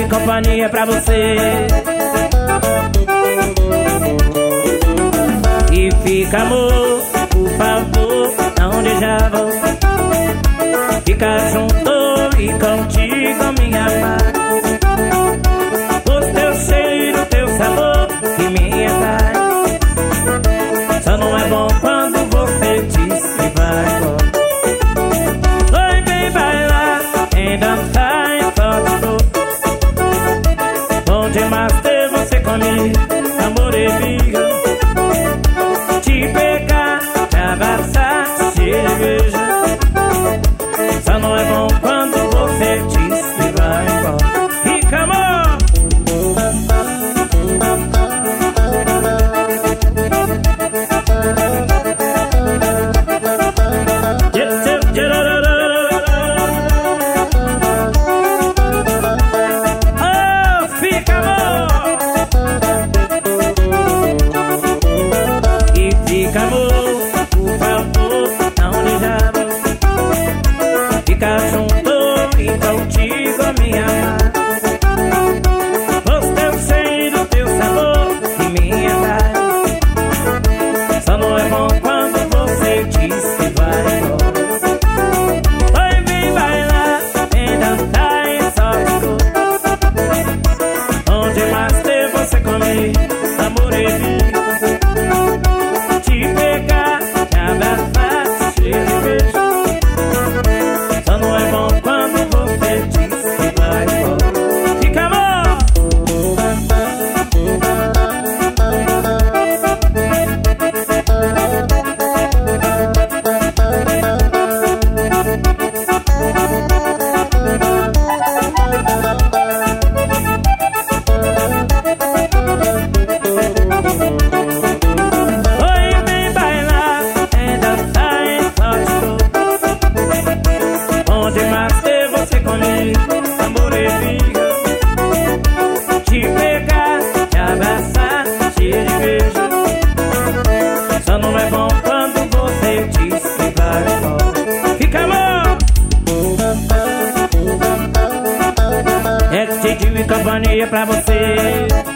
companhia pra você. E fica, amor, por favor, aonde já vou. Fica junto e contigo, minha amada. O teu cheiro, teu sabor e minha paz. Só não é bom quando você diz que vai embora. Oi, vem bailar, em dançar, em foto. Bom demais ter você comigo, amor e briga. Te pegar, te abraçar, te beijar. Só não é bom quando você diz que vai embora. Fica, amor! Oh, fica, amor! E fica, amor, por favor, aonde já vou. Fica junto e contigo, minha amada. O teu cheiro, teu sabor e minha paz. Só não é bom quando você diz que vai embora. Oi, vem bailar, vem dançar em solto. Onde mais ter você comigo, amor e vida. Te pegar, te abraçar, te beijar. Só não é bom quando você diz que vai embora. Fica, amor! Oi, vem bailar, vem dançar em solto. Onde mais ter você comigo, amor e briga. Te pegar, te abraçar, te beijar. Só não é bom quando você diz que vai embora. Fica, amor! É que te tive companhia pra você.